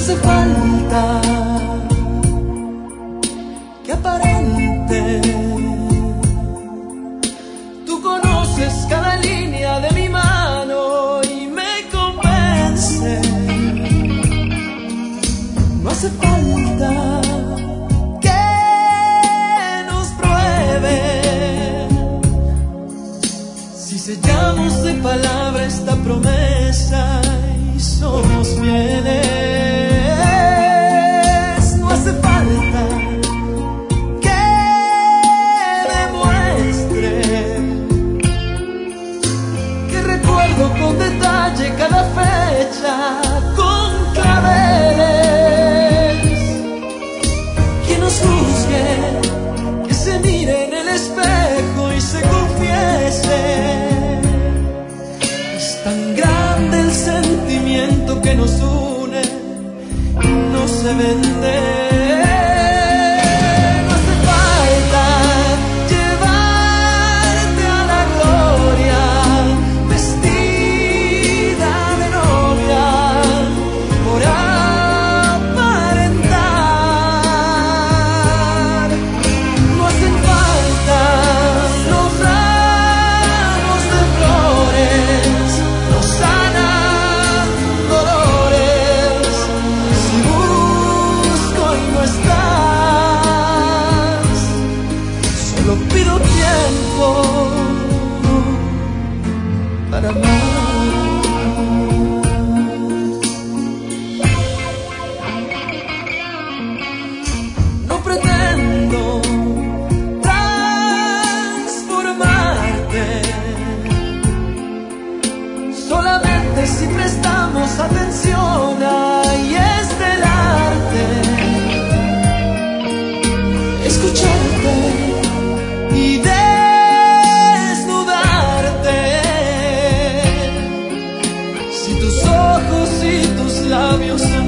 hace falta que aparente. Tú conoces cada línea de mi mano y me convence. No hace falta que nos pruebe. Si sellamos de palabra esta promesa y somos fieles, no hace falta que demuestre que recuerdo con detalle cada fecha con claveles. Que nos juzgue, que se mire en el espejo y se confiese. Es tan grande el sentimiento que nos une y no se vende. No hace falta llevarte a la gloria vestida de novia por aparentar. No hacen falta los ramos de flores, los sanan dolores. Si busco y no estás, solo pido tiempo para amar. No pretendo transformarte, solamente si prestamos atención ahí es del arte. Escucharte y desnudarte. Si tus ojos y tus labios